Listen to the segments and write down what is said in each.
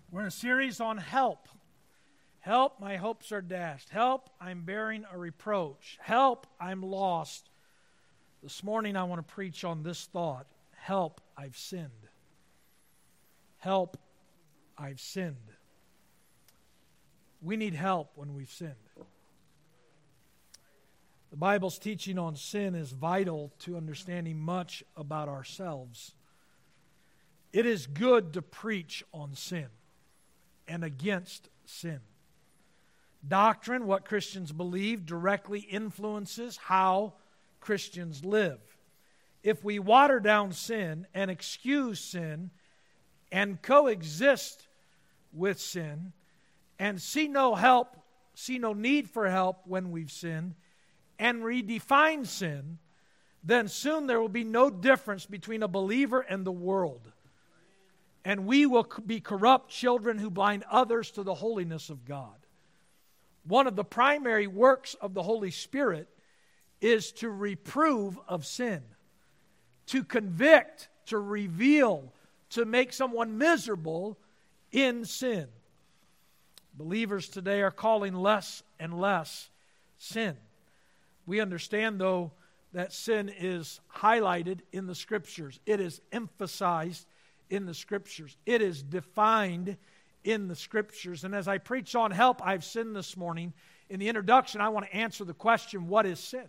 We're in a series on help. Help, my hopes are dashed. Help, I'm bearing a reproach. Help, I'm lost. This morning I want to preach on this thought. Help, I've sinned. Help, I've sinned. We need help when we've sinned. The Bible's teaching on sin is vital to understanding much about ourselves. It is good to preach on sin and against sin. Doctrine, what Christians believe, directly influences how Christians live. If we water down sin and excuse sin and coexist with sin and see no help, see no need for help when we've sinned and redefine sin, then soon there will be no difference between a believer and the world. And we will be corrupt children who blind others to the holiness of God. One of the primary works of the Holy Spirit is to reprove of sin, to convict, to reveal, to make someone miserable in sin. Believers today are calling less and less sin. We understand, though, that sin is highlighted in the Scriptures. It is emphasized in the Scriptures. It is defined in the Scriptures. And as I preach on help, I've sinned this morning. In the introduction, I want to answer the question, what is sin?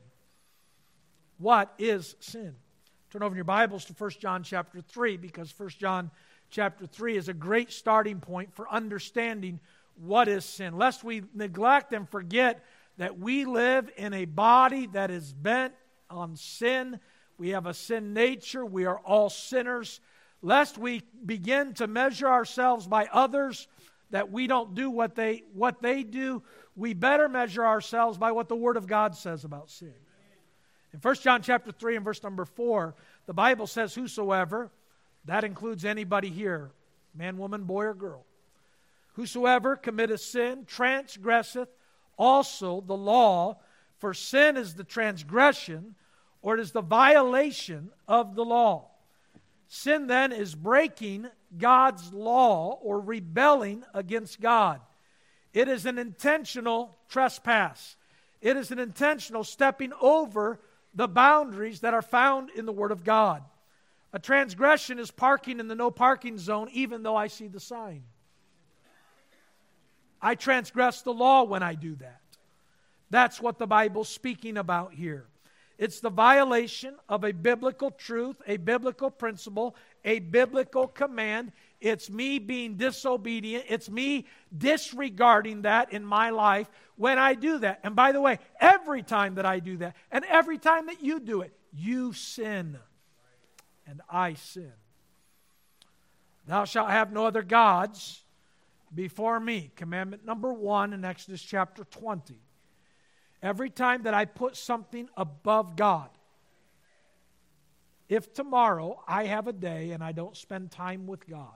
What is sin? Turn over in your Bibles to 1 John chapter 3, because 1 John chapter 3 is a great starting point for understanding what is sin. Lest we neglect and forget that we live in a body that is bent on sin. We have a sin nature. We are all sinners. Lest we begin to measure ourselves by others, that we don't do what they do, we better measure ourselves by what the Word of God says about sin. In 1 John chapter 3 and verse number 4, the Bible says, whosoever, that includes anybody here, man, woman, boy, or girl, whosoever committeth sin transgresseth also the law, for sin is the transgression, or it is the violation of the law. Sin then is breaking God's law or rebelling against God. It is an intentional trespass. It is an intentional stepping over the boundaries that are found in the Word of God. A transgression is parking in the no parking zone even though I see the sign. I transgress the law when I do that. That's what the Bible's speaking about here. It's the violation of a biblical truth, a biblical principle, a biblical command. It's me being disobedient. It's me disregarding that in my life when I do that. And by the way, every time that I do that, and every time that you do it, you sin. And I sin. Thou shalt have no other gods before me. Commandment number 1 in Exodus chapter 20. Every time that I put something above God, if tomorrow I have a day and I don't spend time with God,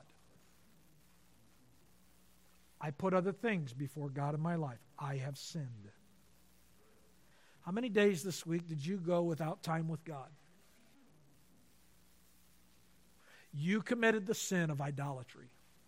I put other things before God in my life, I have sinned. How many days this week did you go without time with God? You committed the sin of idolatry.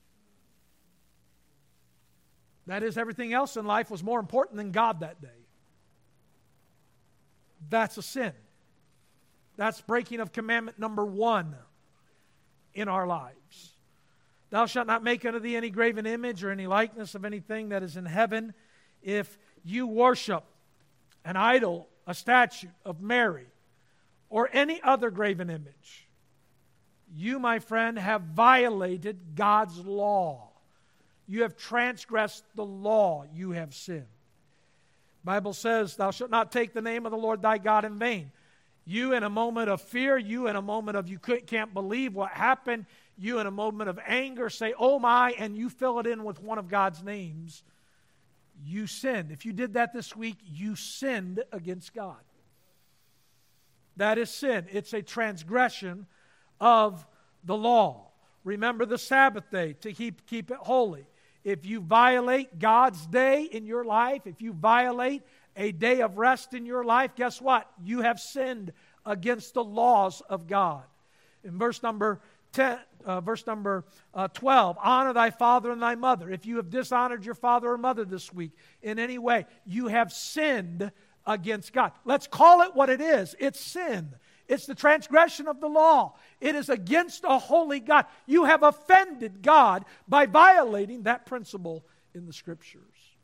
That is, everything else in life was more important than God that day. That's a sin. That's breaking of commandment number 1 in our lives. Thou shalt not make unto thee any graven image or any likeness of anything that is in heaven. If you worship an idol, a statue of Mary, or any other graven image, you, my friend, have violated God's law. You have transgressed the law. You have sinned. The Bible says, thou shalt not take the name of the Lord thy God in vain. You in a moment of fear, you in a moment of you can't believe what happened, you in a moment of anger say, oh my, and you fill it in with one of God's names. You sinned. If you did that this week, you sinned against God. That is sin. It's a transgression of the law. Remember the Sabbath day to keep it holy. If you violate God's day in your life, if you violate a day of rest in your life, guess what? You have sinned against the laws of God. In verse number verse number 12, honor thy father and thy mother. If you have dishonored your father or mother this week in any way, you have sinned against God. Let's call it what it is. It's sin. It's the transgression of the law. It is against a holy God. You have offended God by violating that principle in the Scriptures.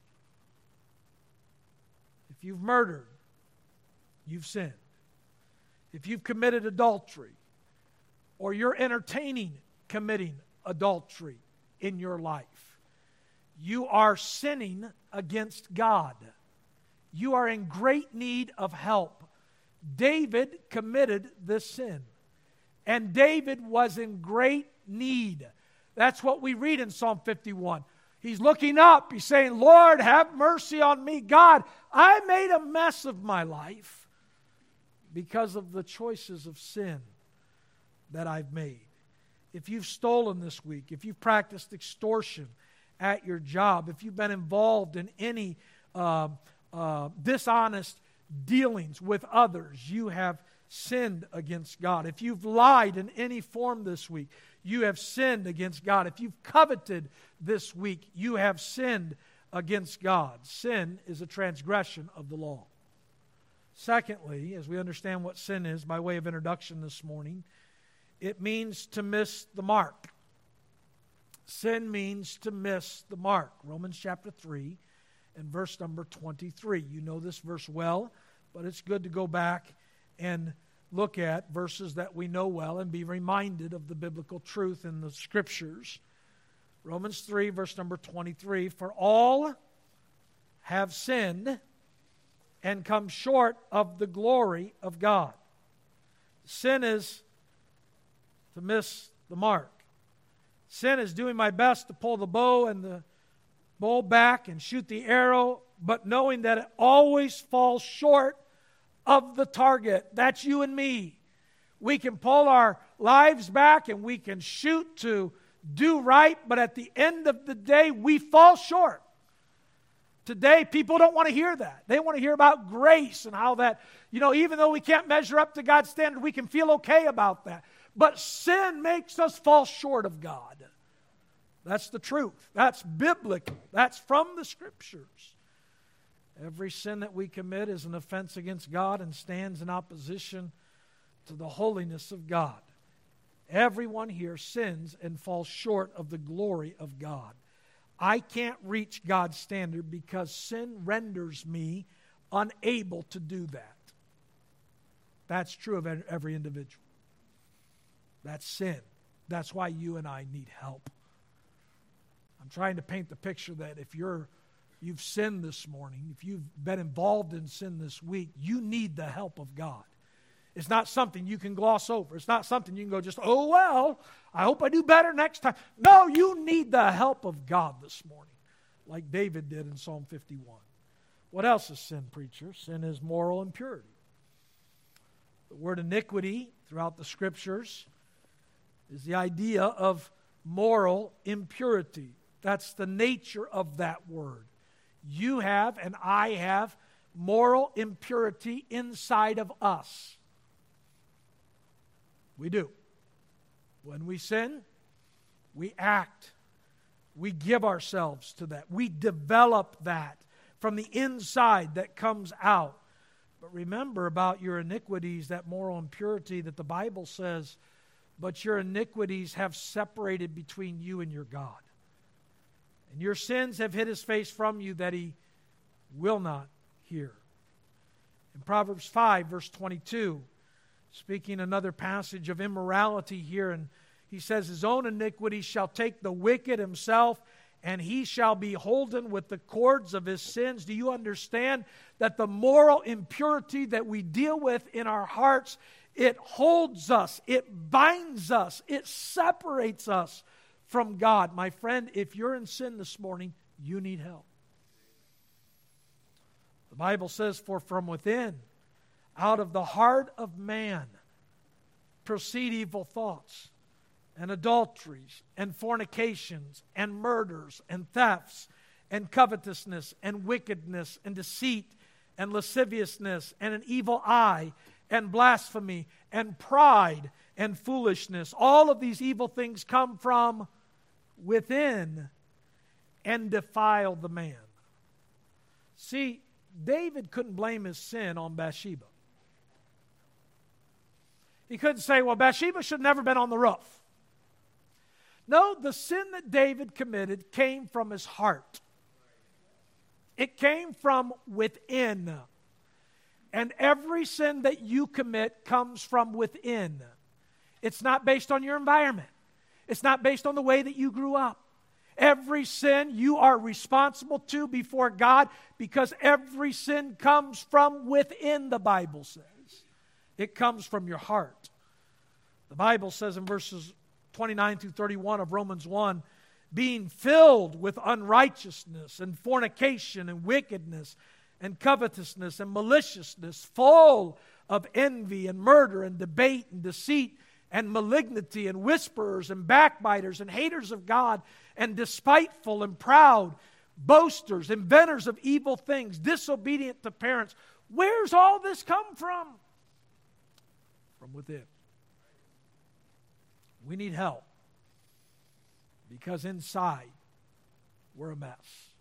If you've murdered, you've sinned. If you've committed adultery, or you're entertaining committing adultery in your life, you are sinning against God. You are in great need of help. David committed this sin, and David was in great need. That's what we read in Psalm 51. He's looking up. He's saying, Lord, have mercy on me. God, I made a mess of my life because of the choices of sin that I've made. If you've stolen this week, if you've practiced extortion at your job, if you've been involved in any dishonest dealings with others, you have sinned against God. If you've lied in any form this week, you have sinned against God. If you've coveted this week, you have sinned against God. Sin is a transgression of the law. Secondly, as we understand what sin is by way of introduction this morning, it means to miss the mark. Sin means to miss the mark. Romans chapter 3 and verse number 23. You know this verse well, but it's good to go back and look at verses that we know well and be reminded of the biblical truth in the Scriptures. Romans 3, verse number 23. For all have sinned and come short of the glory of God. Sin is to miss the mark. Sin is doing my best to pull the bow and the bow back and shoot the arrow, but knowing that it always falls short of the target. That's you and me. We can pull our lives back and we can shoot to do right, but at the end of the day, we fall short. Today, people don't want to hear that. They want to hear about grace and how that, even though we can't measure up to God's standard, we can feel okay about that. But sin makes us fall short of God. That's the truth. That's biblical. That's from the Scriptures. Every sin that we commit is an offense against God and stands in opposition to the holiness of God. Everyone here sins and falls short of the glory of God. I can't reach God's standard because sin renders me unable to do that. That's true of every individual. That's sin. That's why you and I need help. I'm trying to paint the picture that if you've sinned this morning, if you've been involved in sin this week, you need the help of God. It's not something you can gloss over. It's not something you can go just, oh, well, I hope I do better next time. No, you need the help of God this morning, like David did in Psalm 51. What else is sin, preacher? Sin is moral impurity. The word iniquity throughout the Scriptures is the idea of moral impurity. That's the nature of that word. You have and I have moral impurity inside of us. We do. When we sin, we act. We give ourselves to that. We develop that from the inside that comes out. But remember about your iniquities, that moral impurity that the Bible says, but your iniquities have separated between you and your God. And your sins have hid His face from you that He will not hear. In Proverbs 5, verse 22, speaking another passage of immorality here, and he says, his own iniquity shall take the wicked himself, and he shall be holden with the cords of his sins. Do you understand that the moral impurity that we deal with in our hearts, it holds us, it binds us, it separates us from God? My friend, if you're in sin this morning, you need help. The Bible says, for from within, out of the heart of man, proceed evil thoughts, and adulteries, and fornications, and murders, and thefts, and covetousness, and wickedness, and deceit, and lasciviousness, and an evil eye, and blasphemy, and pride, and foolishness. All of these evil things come from within and defile the man. See, David couldn't blame his sin on Bathsheba. He couldn't say, well, Bathsheba should have never been on the roof. No, the sin that David committed came from his heart. It came from within. And every sin that you commit comes from within. It's not based on your environment. It's not based on the way that you grew up. Every sin you are responsible to before God, because every sin comes from within, the Bible says. It comes from your heart. The Bible says in verses 29 through 31 of Romans 1, being filled with unrighteousness and fornication and wickedness and covetousness and maliciousness, full of envy and murder and debate and deceit and malignity and whisperers and backbiters and haters of God and despiteful and proud, boasters, inventors of evil things, disobedient to parents. Where's all this come from? From within. We need help because inside we're a mess.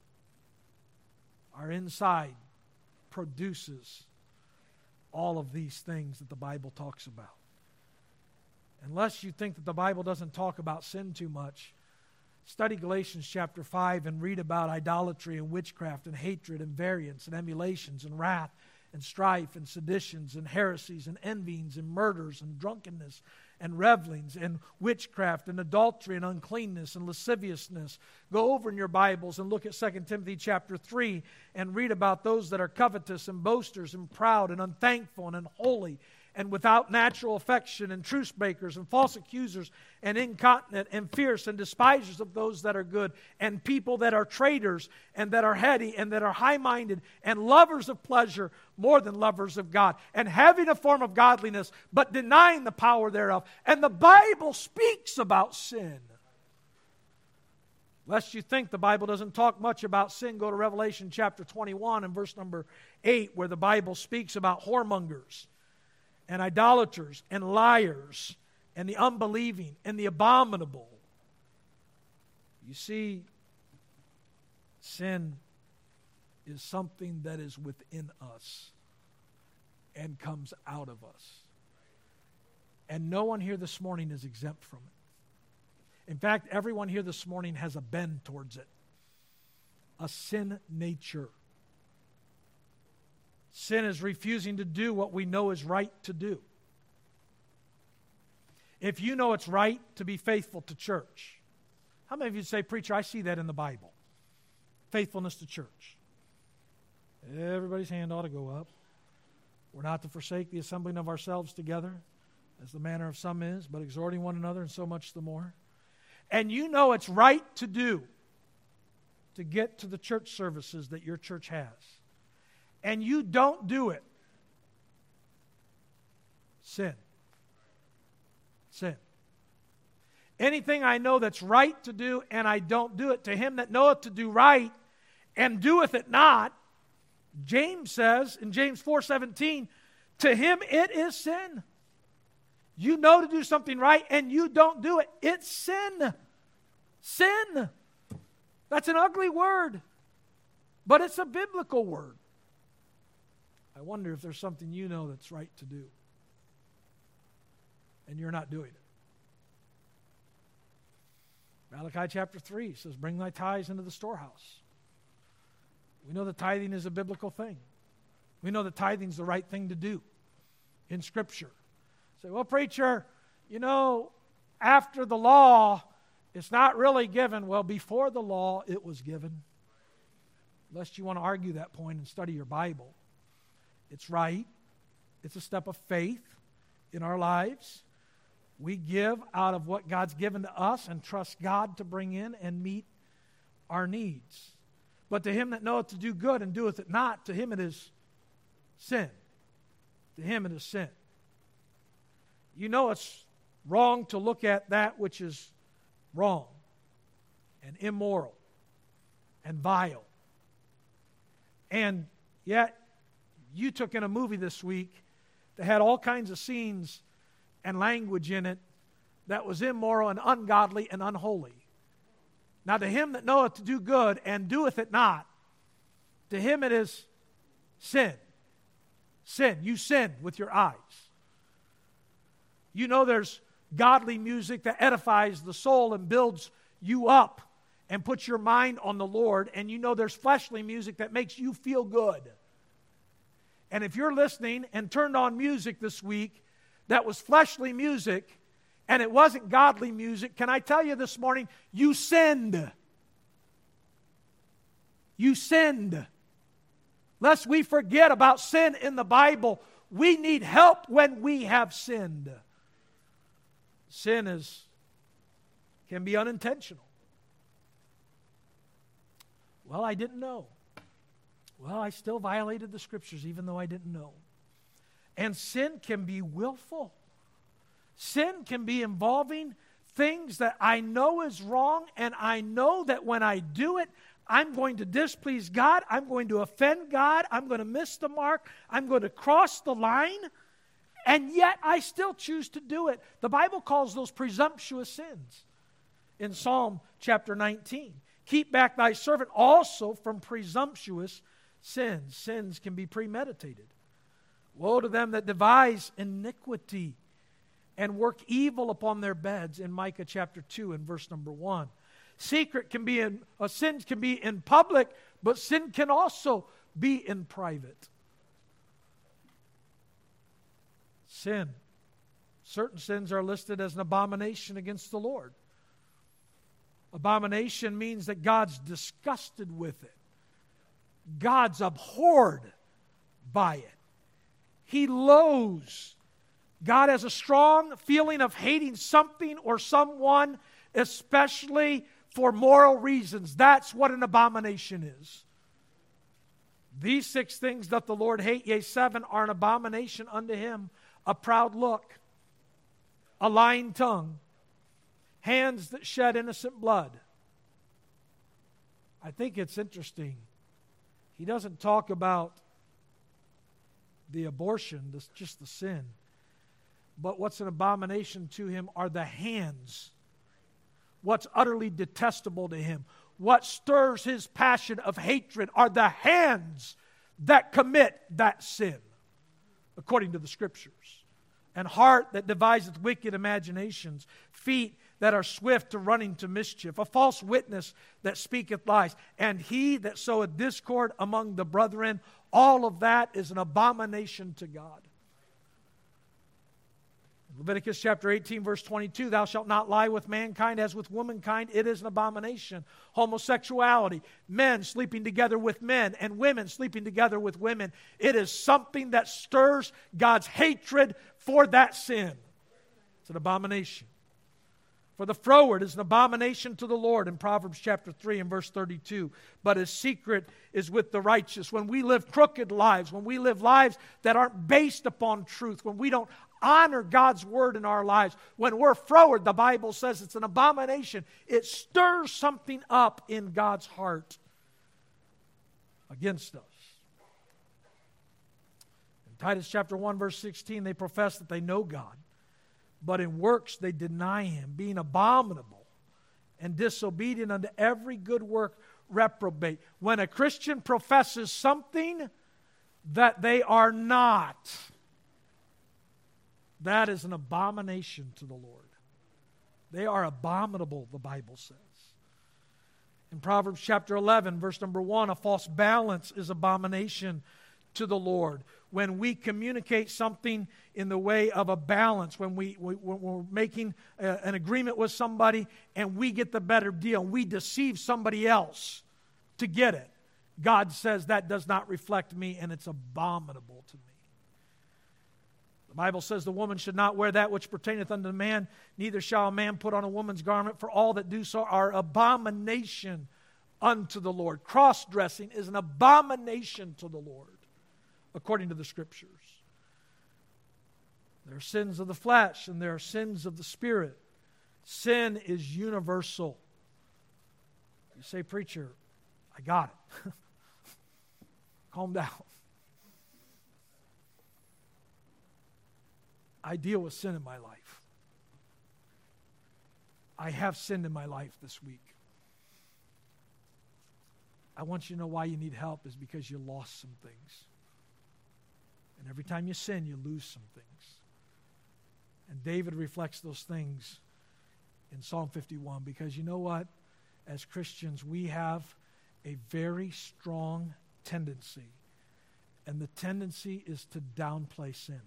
Our inside produces all of these things that the Bible talks about. Unless you think that the Bible doesn't talk about sin too much, study Galatians chapter 5 and read about idolatry and witchcraft and hatred and variance and emulations and wrath and strife and seditions and heresies and envyings and murders and drunkenness and revelings and witchcraft and adultery and uncleanness and lasciviousness. Go over in your Bibles and look at 2 Timothy chapter 3 and read about those that are covetous and boasters and proud and unthankful and unholy and without natural affection and truce breakers and false accusers and incontinent and fierce and despisers of those that are good, and people that are traitors and that are heady and that are high-minded and lovers of pleasure more than lovers of God, and having a form of godliness but denying the power thereof. And the Bible speaks about sin. Lest you think the Bible doesn't talk much about sin, go to Revelation chapter 21 and verse number 8, where the Bible speaks about whoremongers and idolaters and liars and the unbelieving and the abominable. You see, sin is something that is within us and comes out of us. And no one here this morning is exempt from it. In fact, everyone here this morning has a bend towards it, a sin nature. Sin is refusing to do what we know is right to do. If you know it's right to be faithful to church, how many of you say, preacher, I see that in the Bible? Faithfulness to church. Everybody's hand ought to go up. We're not to forsake the assembling of ourselves together, as the manner of some is, but exhorting one another, and so much the more. And you know it's right to do to get to the church services that your church has. And you don't do it. Sin. Sin. Anything I know that's right to do and I don't do it, to him that knoweth to do right and doeth it not, James says in James 4:17, to him it is sin. You know to do something right and you don't do it. It's sin. Sin. That's an ugly word, but it's a biblical word. I wonder if there's something you know that's right to do and you're not doing it. Malachi chapter 3 says, bring thy tithes into the storehouse. We know that tithing is a biblical thing. We know that tithing is the right thing to do in Scripture. Say, well, preacher, you know, after the law, it's not really given. Well, before the law, it was given. Lest you want to argue that point and study your Bible. It's right. It's a step of faith in our lives. We give out of what God's given to us and trust God to bring in and meet our needs. But to him that knoweth to do good and doeth it not, to him it is sin. To him it is sin. You know it's wrong to look at that which is wrong and immoral and vile. And yet, you took in a movie this week that had all kinds of scenes and language in it that was immoral and ungodly and unholy. Now to him that knoweth to do good and doeth it not, to him it is sin. Sin. You sin with your eyes. You know there's godly music that edifies the soul and builds you up and puts your mind on the Lord. And you know there's fleshly music that makes you feel good. And if you're listening and turned on music this week that was fleshly music and it wasn't godly music, can I tell you this morning, you sinned. You sinned. Lest we forget about sin in the Bible, we need help when we have sinned. Sin can be unintentional. Well, I didn't know. Well, I still violated the Scriptures even though I didn't know. And sin can be willful. Sin can be involving things that I know is wrong, and I know that when I do it, I'm going to displease God, I'm going to offend God, I'm going to miss the mark, I'm going to cross the line, and yet I still choose to do it. The Bible calls those presumptuous sins. In Psalm chapter 19, keep back thy servant also from presumptuous sins. Sins can be premeditated. Woe to them that devise iniquity and work evil upon their beds, in Micah chapter 2 and verse number 1. Sin can be in public, but sin can also be in private. Sin. Certain sins are listed as an abomination against the Lord. Abomination means that God's disgusted with it. God's abhorred by it. He loathes. God has a strong feeling of hating something or someone, especially for moral reasons. That's what an abomination is. These 6 things doth the Lord hate, yea, 7 are an abomination unto him: a proud look, a lying tongue, hands that shed innocent blood. I think it's interesting. He doesn't talk about the abortion, just the sin. But what's an abomination to him are the hands. What's utterly detestable to him, what stirs his passion of hatred, are the hands that commit that sin, according to the Scriptures. And heart that deviseth wicked imaginations, feet that are swift to running to mischief, a false witness that speaketh lies, and he that soweth discord among the brethren. All of that is an abomination to God. Leviticus chapter 18, verse 22, thou shalt not lie with mankind as with womankind. It is an abomination. Homosexuality, men sleeping together with men and women sleeping together with women. It is something that stirs God's hatred for that sin. It's an abomination. For the froward is an abomination to the Lord, in Proverbs chapter 3 and verse 32. But his secret is with the righteous. When we live crooked lives, when we live lives that aren't based upon truth, when we don't honor God's word in our lives, when we're froward, the Bible says it's an abomination. It stirs something up in God's heart against us. In Titus chapter 1 verse 16, they profess that they know God, but in works they deny him, being abominable and disobedient unto every good work, reprobate. When a Christian professes something that they are not, that is an abomination to the Lord. They are abominable, the Bible says. In Proverbs chapter 11, verse number 1, a false balance is abomination to the Lord. When we communicate something in the way of a balance, when we're making an agreement with somebody and we get the better deal, we deceive somebody else to get it, God says that does not reflect me and it's abominable to me. The Bible says the woman should not wear that which pertaineth unto man, neither shall a man put on a woman's garment, for all that do so are abomination unto the Lord. Cross-dressing is an abomination to the Lord, according to the Scriptures. There are sins of the flesh and there are sins of the Spirit. Sin is universal. You say, preacher, I got it. Calm down. I deal with sin in my life. I have sinned in my life this week. I want you to know why you need help is because you lost some things. And every time you sin, you lose some things. And David reflects those things in Psalm 51 because you know what? As Christians, we have a very strong tendency. And the tendency is to downplay sin.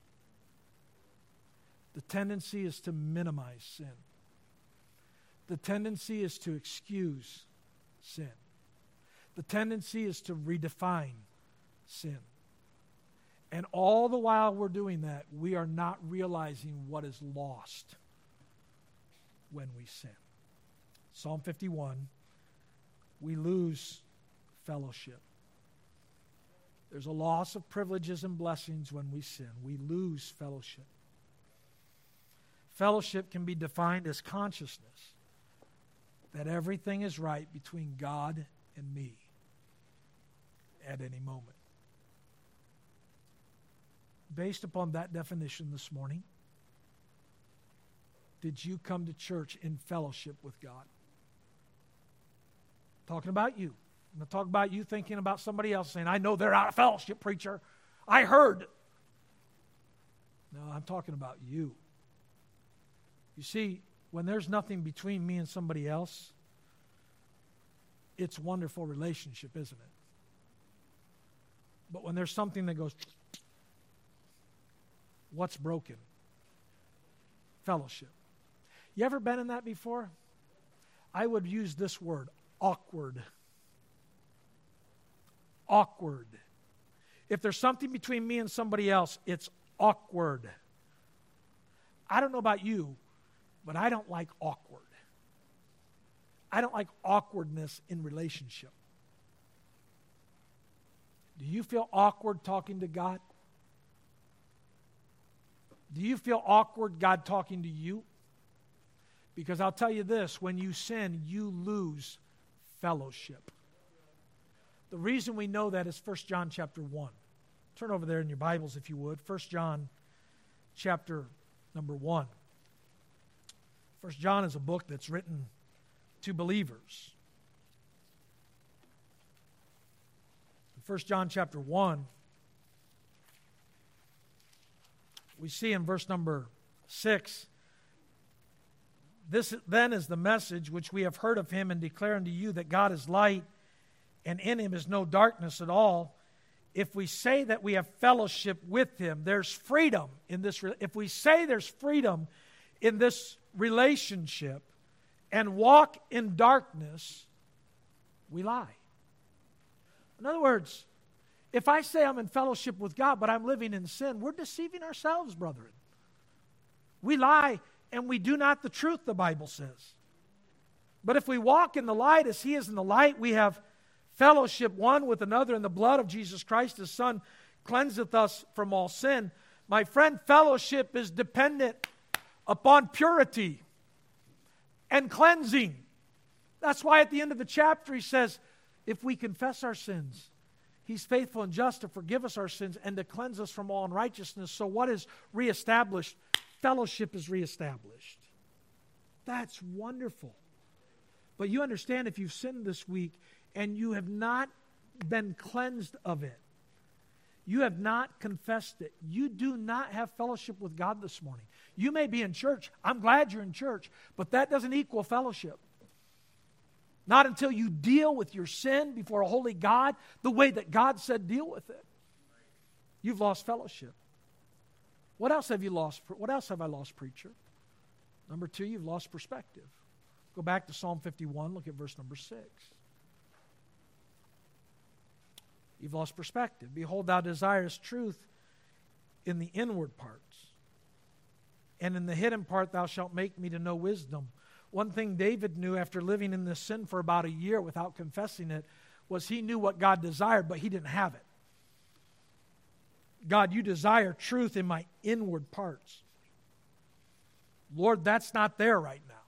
The tendency is to minimize sin. The tendency is to excuse sin. The tendency is to redefine sin. And all the while we're doing that, we are not realizing what is lost when we sin. Psalm 51, we lose fellowship. There's a loss of privileges and blessings when we sin. We lose fellowship. Fellowship can be defined as consciousness that everything is right between God and me at any moment. Based upon that definition this morning, did you come to church in fellowship with God? Talking about you. I'm not talking about you thinking about somebody else saying, I know they're out of fellowship, preacher. I heard. No, I'm talking about you. You see, when there's nothing between me and somebody else, it's a wonderful relationship, isn't it? But when there's something that goes, what's broken? Fellowship. You ever been in that before? I would use this word, awkward. Awkward. If there's something between me and somebody else, it's awkward. I don't know about you, but I don't like awkward. I don't like awkwardness in relationship. Do you feel awkward talking to God? Do you feel awkward God talking to you? Because I'll tell you this, when you sin, you lose fellowship. The reason we know that is 1 John chapter 1. Turn over there in your Bibles if you would. 1 John chapter number 1. 1 John is a book that's written to believers. 1 John chapter 1, we see in verse number 6, this then is the message which we have heard of him and declare unto you that God is light and in him is no darkness at all. If we say that we have fellowship with him, there's freedom in this. If we say there's freedom in this relationship and walk in darkness, we lie. In other words, if I say I'm in fellowship with God, but I'm living in sin, we're deceiving ourselves, brethren. We lie, and we do not the truth, the Bible says. But if we walk in the light as he is in the light, we have fellowship one with another, and the blood of Jesus Christ, his Son, cleanseth us from all sin. My friend, fellowship is dependent upon purity and cleansing. That's why at the end of the chapter he says, if we confess our sins, he's faithful and just to forgive us our sins and to cleanse us from all unrighteousness. So what is reestablished? Fellowship is reestablished. That's wonderful. But you understand, if you've sinned this week and you have not been cleansed of it, you have not confessed it, you do not have fellowship with God this morning. You may be in church. I'm glad you're in church, but that doesn't equal fellowship. Not until you deal with your sin before a holy God the way that God said deal with it. You've lost fellowship. What else have you lost? What else have I lost, preacher? Number 2, you've lost perspective. Go back to Psalm 51, look at verse number 6. You've lost perspective. Behold, thou desirest truth in the inward parts, and in the hidden part thou shalt make me to know wisdom. One thing David knew after living in this sin for about a year without confessing it was he knew what God desired, but he didn't have it. God, you desire truth in my inward parts. Lord, that's not there right now.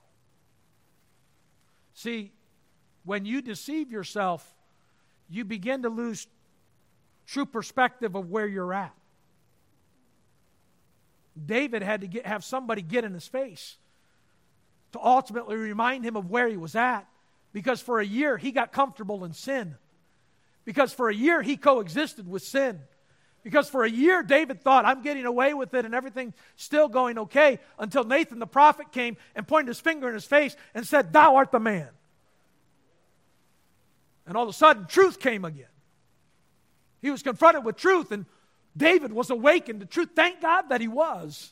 See, when you deceive yourself, you begin to lose true perspective of where you're at. David had to have somebody get in his face to ultimately remind him of where he was at. Because for a year, he got comfortable in sin. Because for a year, he coexisted with sin. Because for a year, David thought, I'm getting away with it and everything's still going okay, until Nathan the prophet came and pointed his finger in his face and said, thou art the man. And all of a sudden, truth came again. He was confronted with truth, and David was awakened to truth. Thank God that he was.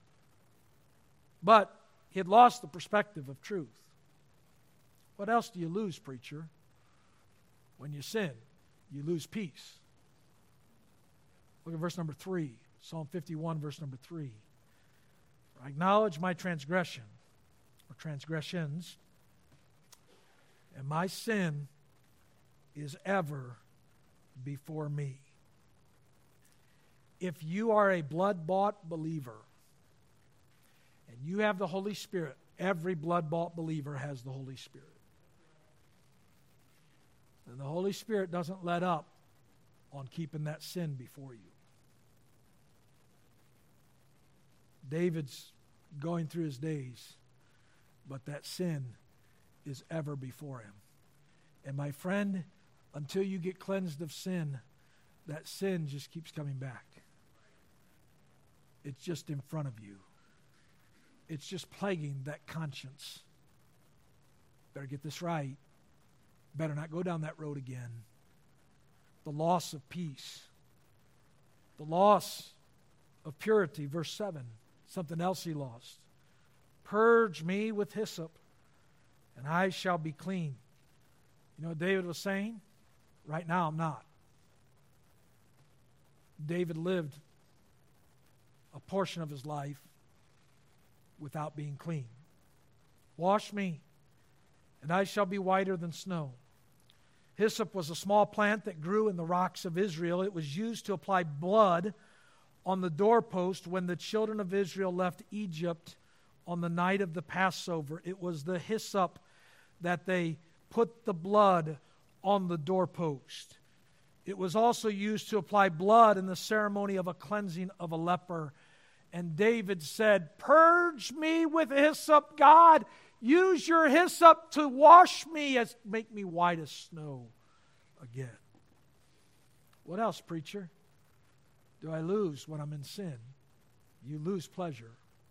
But he had lost the perspective of truth. What else do you lose, preacher? When you sin, you lose peace. Look at verse number 3. Psalm 51, verse number 3. I acknowledge my transgression, or transgressions, and my sin is ever before me. If you are a blood-bought believer, and you have the Holy Spirit, every blood-bought believer has the Holy Spirit. And the Holy Spirit doesn't let up on keeping that sin before you. David's going through his days, but that sin is ever before him. And my friend, until you get cleansed of sin, that sin just keeps coming back. It's just in front of you. It's just plaguing that conscience. Better get this right. Better not go down that road again. The loss of peace. The loss of purity. Verse 7. Something else he lost. Purge me with hyssop, and I shall be clean. You know what David was saying? Right now I'm not. David lived a portion of his life without being clean. Wash me, and I shall be whiter than snow. Hyssop was a small plant that grew in the rocks of Israel. It was used to apply blood on the doorpost when the children of Israel left Egypt on the night of the Passover. It was the hyssop that they put the blood on the doorpost. It was also used to apply blood in the ceremony of a cleansing of a leper. And David said, purge me with hyssop, God. Use your hyssop to wash me, make me white as snow again. What else, preacher, do I lose when I'm in sin? You lose pleasure.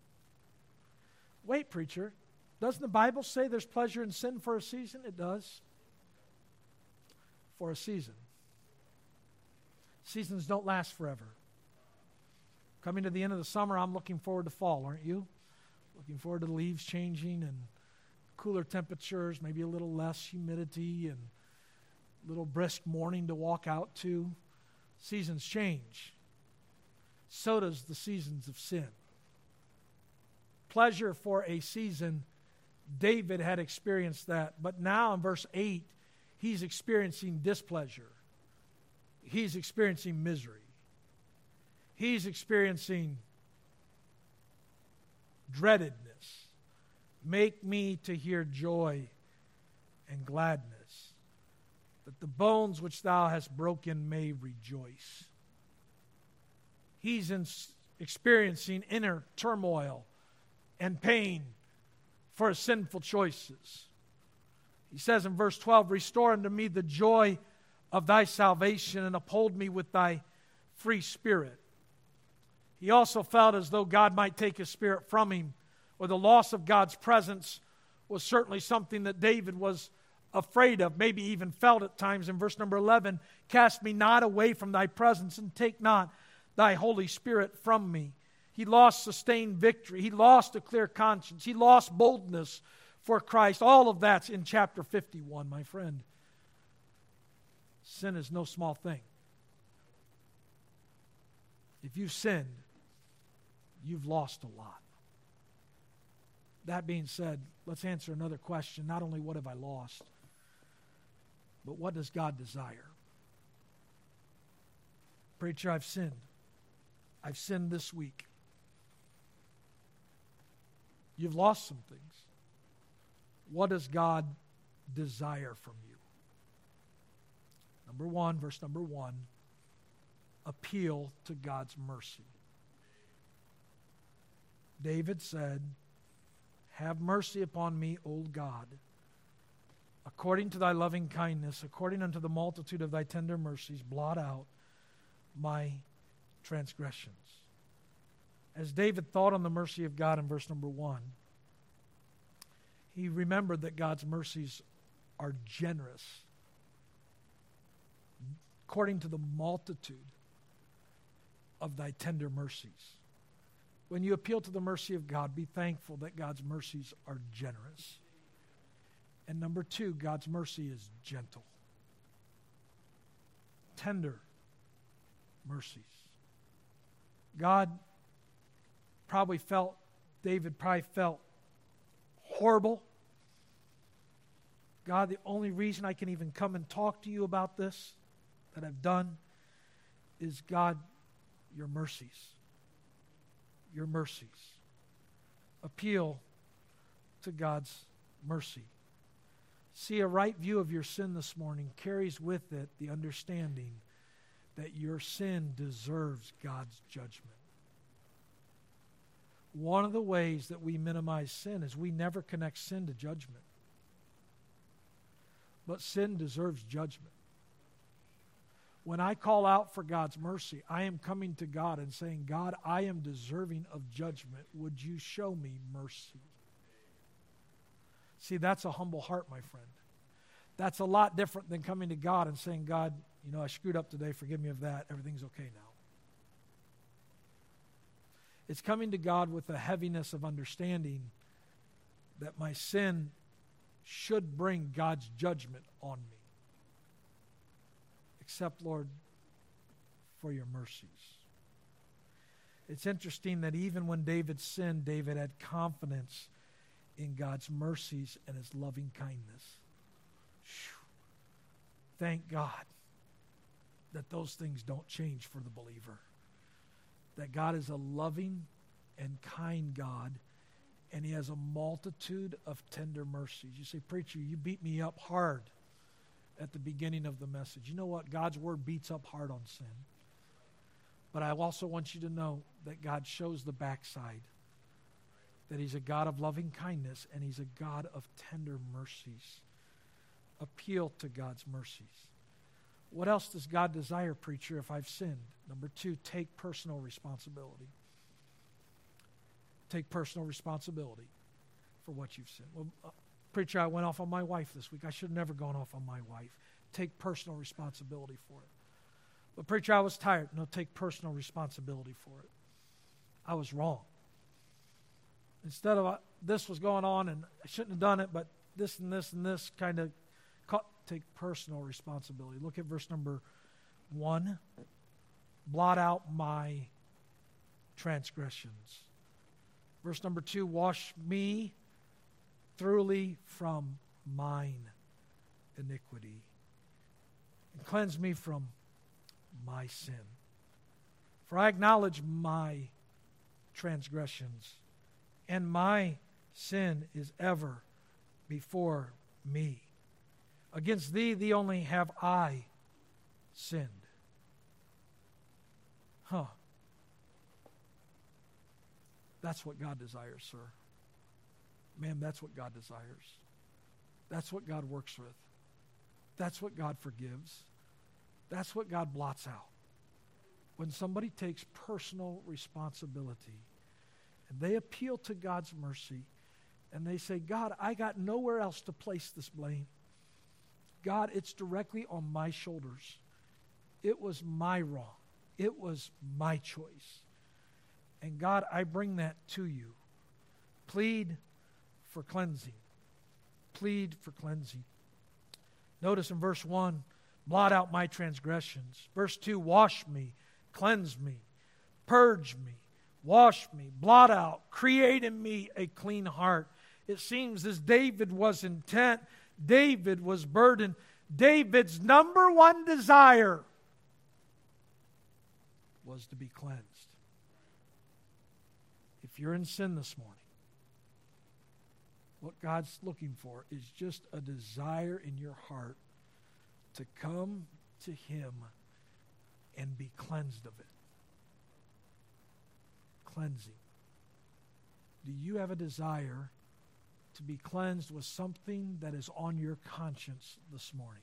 Wait, preacher, doesn't the Bible say there's pleasure in sin for a season? It does. For a season. Seasons don't last forever. Coming to the end of the summer, I'm looking forward to fall, aren't you? Looking forward to the leaves changing and cooler temperatures, maybe a little less humidity and a little brisk morning to walk out to. Seasons change. So does the seasons of sin. Pleasure for a season, David had experienced that. But now in verse 8, he's experiencing displeasure. He's experiencing misery. He's experiencing dreadedness. Make me to hear joy and gladness, that the bones which thou hast broken may rejoice. He's experiencing inner turmoil and pain for his sinful choices. He says in verse 12, restore unto me the joy of thy salvation and uphold me with thy free spirit. He also felt as though God might take his spirit from him, or the loss of God's presence was certainly something that David was afraid of, maybe even felt at times. In verse number 11, cast me not away from thy presence and take not thy Holy Spirit from me. He lost sustained victory. He lost a clear conscience. He lost boldness for Christ. All of that's in chapter 51, my friend. Sin is no small thing. If you've sinned, you've lost a lot. That being said, let's answer another question. Not only what have I lost, but what does God desire? Preacher, I've sinned. I've sinned this week. You've lost some things. What does God desire from you? Number one, verse number 1, appeal to God's mercy. David said, "Have mercy upon me, O God, according to thy loving kindness, according unto the multitude of thy tender mercies, blot out my transgressions." As David thought on the mercy of God in verse number 1, he remembered that God's mercies are generous, according to the multitude of thy tender mercies. When you appeal to the mercy of God, be thankful that God's mercies are generous. And number 2, God's mercy is gentle. Tender mercies. David probably felt horrible. God, the only reason I can even come and talk to you about this that I've done is, God, your mercies. Your mercies. Appeal to God's mercy. See, a right view of your sin this morning carries with it the understanding that your sin deserves God's judgment. One of the ways that we minimize sin is we never connect sin to judgment. But sin deserves judgment. When I call out for God's mercy, I am coming to God and saying, God, I am deserving of judgment. Would you show me mercy? See, that's a humble heart, my friend. That's a lot different than coming to God and saying, God, I screwed up today. Forgive me of that. Everything's okay now. It's coming to God with a heaviness of understanding that my sin should bring God's judgment on me. Except, Lord, for your mercies. It's interesting that even when David sinned, David had confidence in God's mercies and his loving kindness. Thank God that those things don't change for the believer. That God is a loving and kind God, and he has a multitude of tender mercies. You say, preacher, you beat me up hard at the beginning of the message. You know what? God's word beats up hard on sin. But I also want you to know that God shows the backside. That he's a God of loving kindness and he's a God of tender mercies. Appeal to God's mercies. What else does God desire, preacher, if I've sinned? Number 2, take personal responsibility. Take personal responsibility for what you've sinned. Well, preacher, I went off on my wife this week. I should have never gone off on my wife. Take personal responsibility for it. But preacher, I was tired. No, take personal responsibility for it. I was wrong. Instead of this was going on and I shouldn't have done it, but this and this and this kind of take personal responsibility. Look at verse number 1. Blot out my transgressions. Verse number 2, wash me thoroughly from mine iniquity and cleanse me from my sin. For I acknowledge my transgressions, and my sin is ever before me. Against thee only have I sinned. That's what God desires, sir. Ma'am, that's what God desires. That's what God works with. That's what God forgives. That's what God blots out. When somebody takes personal responsibility and they appeal to God's mercy and they say, God, I got nowhere else to place this blame. God, it's directly on my shoulders. It was my wrong. It was my choice. And God, I bring that to you. Plead for cleansing. Plead for cleansing. Notice in verse 1, blot out my transgressions. Verse 2, wash me, cleanse me, purge me, wash me, blot out, create in me a clean heart. It seems as David was intent, David was burdened. David's number one desire was to be cleansed. If you're in sin this morning, what God's looking for is just a desire in your heart to come to Him and be cleansed of it. Cleansing. Do you have a desire to be cleansed with something that is on your conscience this morning?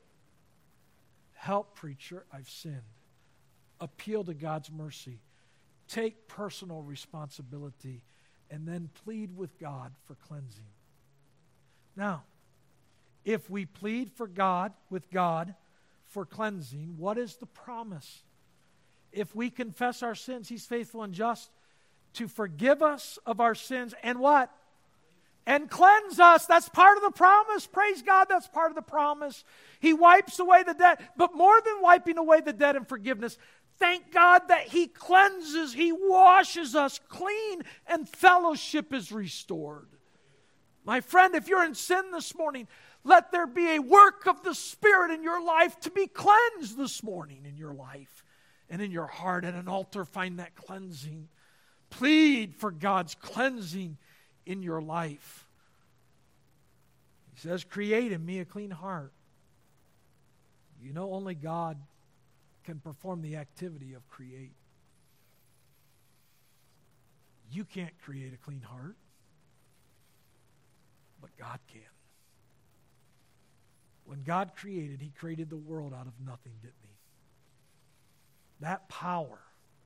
Help, preacher, I've sinned. Appeal to God's mercy. Take personal responsibility, and then plead with God for cleansing. Now, if we plead with God for cleansing, what is the promise? If we confess our sins, He's faithful and just to forgive us of our sins and what? And cleanse us. That's part of the promise. Praise God, that's part of the promise. He wipes away the debt. But more than wiping away the debt and forgiveness, thank God that He cleanses, He washes us clean, and fellowship is restored. My friend, if you're in sin this morning, let there be a work of the Spirit in your life to be cleansed this morning in your life and in your heart. At an altar, find that cleansing. Plead for God's cleansing in your life. He says, create in me a clean heart. You know, only God can perform the activity of create. You can't create a clean heart, but God can. When God created, He created the world out of nothing, didn't He? That power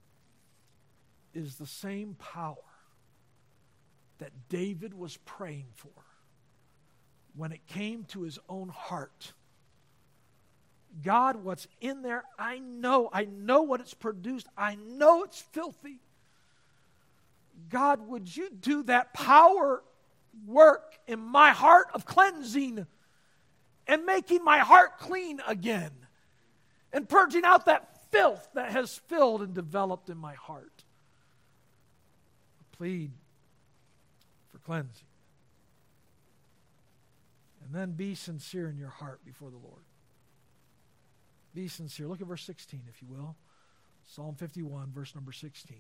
is the same power that David was praying for when it came to his own heart. God, what's in there, I know what it's produced. I know it's filthy. God, would you do that power work in my heart of cleansing and making my heart clean again and purging out that filth that has filled and developed in my heart. Plead for cleansing. And then be sincere in your heart before the Lord. Be sincere. Look at verse 16, if you will. Psalm 51, verse number 16.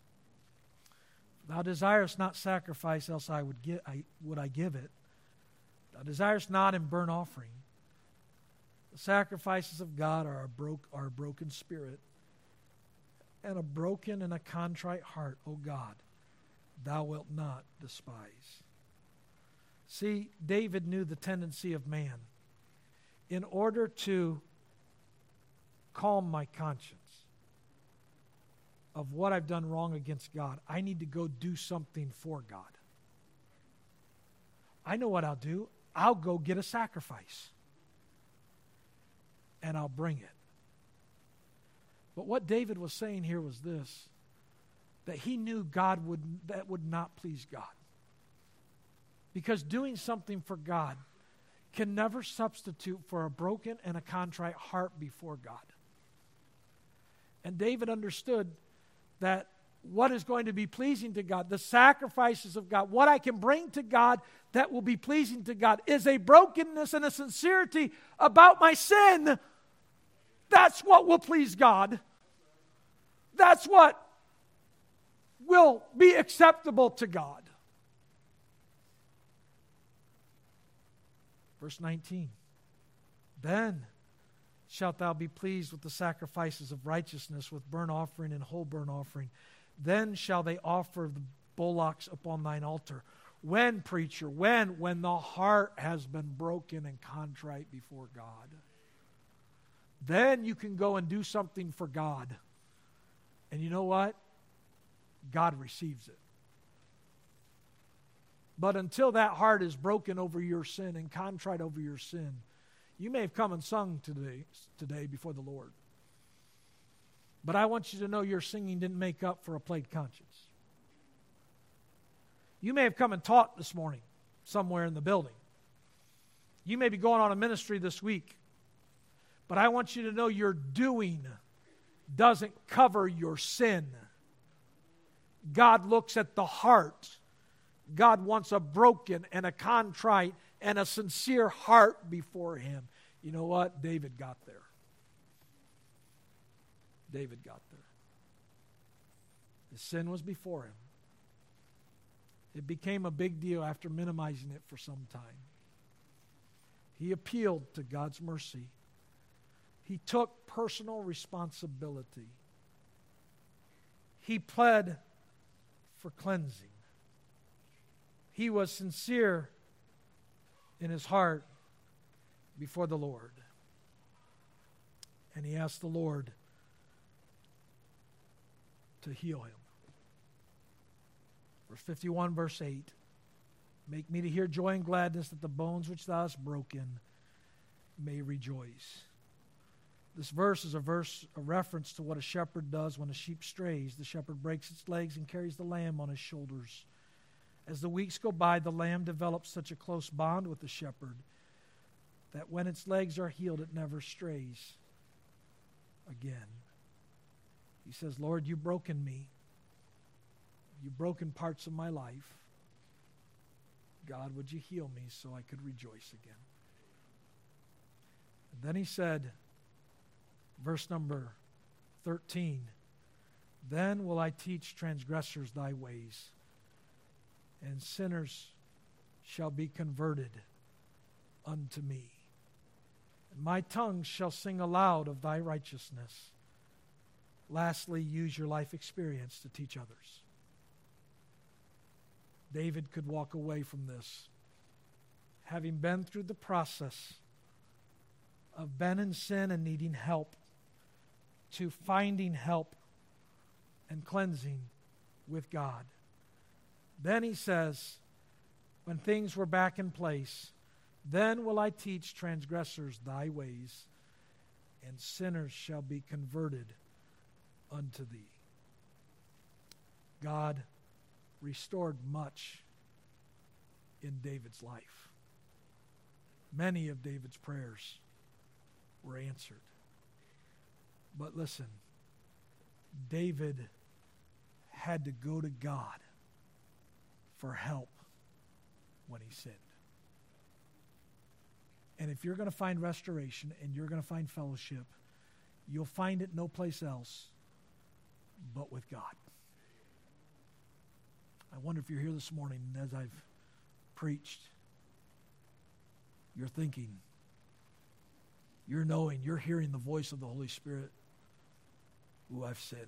Thou desirest not sacrifice, else would I give it. Thou desirest not in burnt offering. The sacrifices of God are a broken spirit, and a broken and a contrite heart, O God, thou wilt not despise. See, David knew the tendency of man. In order to calm my conscience of what I've done wrong against God, I need to go do something for God. I know what I'll do. I'll go get a sacrifice, and I'll bring it. But what David was saying here was this, that he knew that would not please God. Because doing something for God can never substitute for a broken and a contrite heart before God. And David understood that what is going to be pleasing to God, the sacrifices of God, what I can bring to God that will be pleasing to God, is a brokenness and a sincerity about my sin. That's what will please God. That's what will be acceptable to God. Verse 19. Then shalt thou be pleased with the sacrifices of righteousness, with burnt offering and whole burnt offering. Then shall they offer the bullocks upon thine altar. When, preacher? When the heart has been broken and contrite before God. Then you can go and do something for God. And you know what? God receives it. But until that heart is broken over your sin and contrite over your sin, you may have come and sung today before the Lord. But I want you to know your singing didn't make up for a plagued conscience. You may have come and taught this morning somewhere in the building. You may be going on a ministry this week. But I want you to know your doing doesn't cover your sin. God looks at the heart. God wants a broken and a contrite and a sincere heart before Him. You know what? David got there. David got there. His sin was before him. It became a big deal after minimizing it for some time. He appealed to God's mercy. He took personal responsibility. He pled for cleansing. he was sincere in his heart before the Lord. And he asked the Lord to heal him. Verse 51, verse 8. Make me to hear joy and gladness, that the bones which thou hast broken may rejoice. This verse is a reference to what a shepherd does when a sheep strays. The shepherd breaks its legs and carries the lamb on his shoulders. As the weeks go by, the lamb develops such a close bond with the shepherd that when its legs are healed, it never strays again. He says, Lord, you've broken me. You've broken parts of my life. God, would you heal me so I could rejoice again? And then he said, verse number 13, then will I teach transgressors thy ways, and sinners shall be converted unto me. And my tongue shall sing aloud of thy righteousness. Lastly, use your life experience to teach others. David could walk away from this, having been through the process of being in sin and needing help, to finding help and cleansing with God. Then he says, when things were back in place, then will I teach transgressors thy ways, and sinners shall be converted unto thee. God restored much in David's life. Many of David's prayers were answered. But listen, David had to go to God for help when he sinned. And if you're going to find restoration and you're going to find fellowship, you'll find it no place else but with God. I wonder if you're here this morning, and as I've preached, you're thinking, you're knowing, you're hearing the voice of the Holy Spirit. Ooh, I've sinned.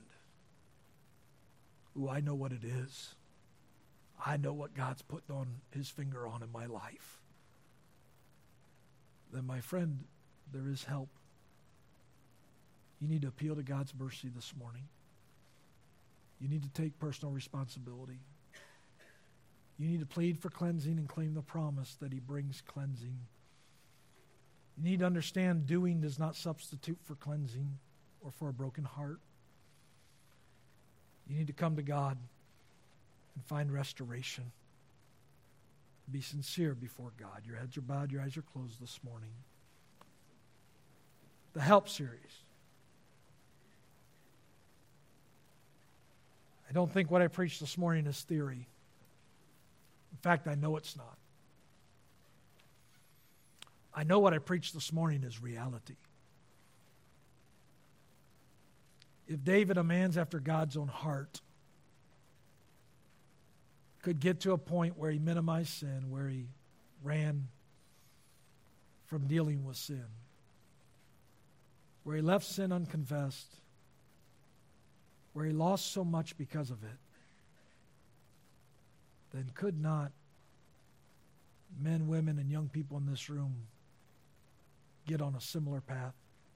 Ooh, I know what it is. I know what God's putting on his finger on in my life. Then, my friend, there is help. You need to appeal to God's mercy this morning. You need to take personal responsibility. You need to plead for cleansing and claim the promise that he brings cleansing. You need to understand doing does not substitute for cleansing or for a broken heart. You need to come to God and find restoration. Be sincere before God. Your heads are bowed, your eyes are closed this morning. The Help series. I don't think what I preached this morning is theory. In fact, I know it's not. I know what I preached this morning is reality. If David, a man after God's own heart, could get to a point where he minimized sin, where he ran from dealing with sin, where he left sin unconfessed, where he lost so much because of it, then could not men, women, and young people in this room get on a similar path?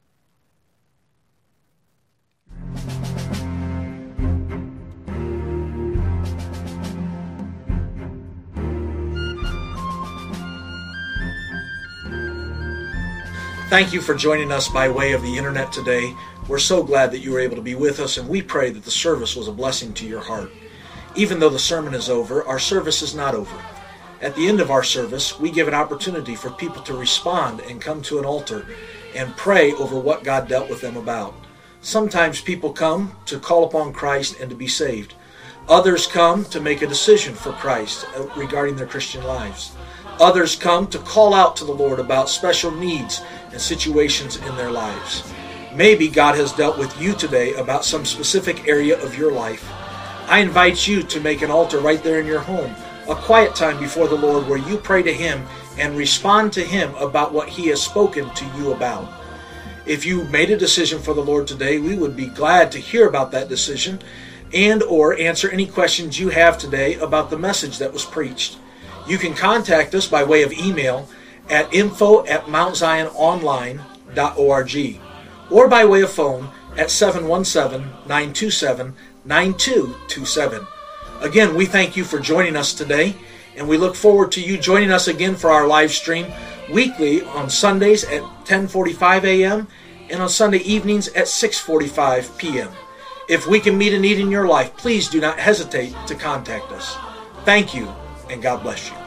Thank you for joining us by way of the internet today. We're so glad that you were able to be with us, and we pray that the service was a blessing to your heart. Even though the sermon is over, our service is not over. At the end of our service, we give an opportunity for people to respond and come to an altar and pray over what God dealt with them about. Sometimes people come to call upon Christ and to be saved. Others come to make a decision for Christ regarding their Christian lives. Others come to call out to the Lord about special needs and situations in their lives. Maybe God has dealt with you today about some specific area of your life. I invite you to make an altar right there in your home, a quiet time before the Lord where you pray to Him and respond to Him about what He has spoken to you about. If you made a decision for the Lord today, we would be glad to hear about that decision and or answer any questions you have today about the message that was preached. You can contact us by way of email at info@mountziononline.org or by way of phone at 717-927-9227. Again, we thank you for joining us today, and we look forward to you joining us again for our live stream weekly on Sundays at 10:45 a.m. and on Sunday evenings at 6:45 p.m. If we can meet a need in your life, please do not hesitate to contact us. Thank you, and God bless you.